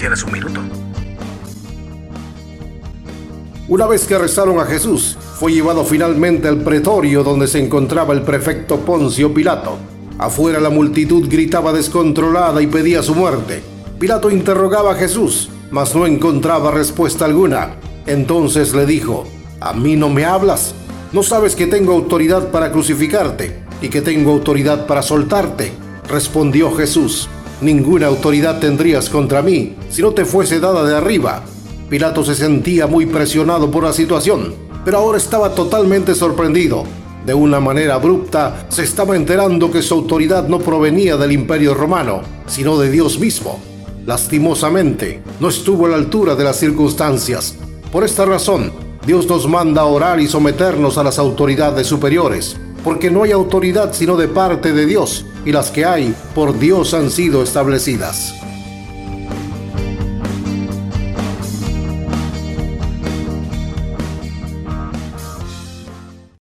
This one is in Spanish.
tienes un minuto. Una vez que arrestaron a Jesús, fue llevado finalmente al pretorio donde se encontraba el prefecto Poncio Pilato. Afuera la multitud gritaba descontrolada y pedía su muerte. Pilato interrogaba a Jesús, mas no encontraba respuesta alguna. Entonces le dijo: ¿A mí no me hablas? ¿No sabes que tengo autoridad para crucificarte y que tengo autoridad para soltarte? Respondió Jesús: ninguna autoridad tendrías contra mí si no te fuese dada de arriba. Pilato se sentía muy presionado por la situación, pero ahora estaba totalmente sorprendido. De una manera abrupta, se estaba enterando que su autoridad no provenía del Imperio Romano, sino de Dios mismo. Lastimosamente, no estuvo a la altura de las circunstancias. Por esta razón, Dios nos manda a orar y someternos a las autoridades superiores, porque no hay autoridad sino de parte de Dios, y las que hay, por Dios han sido establecidas.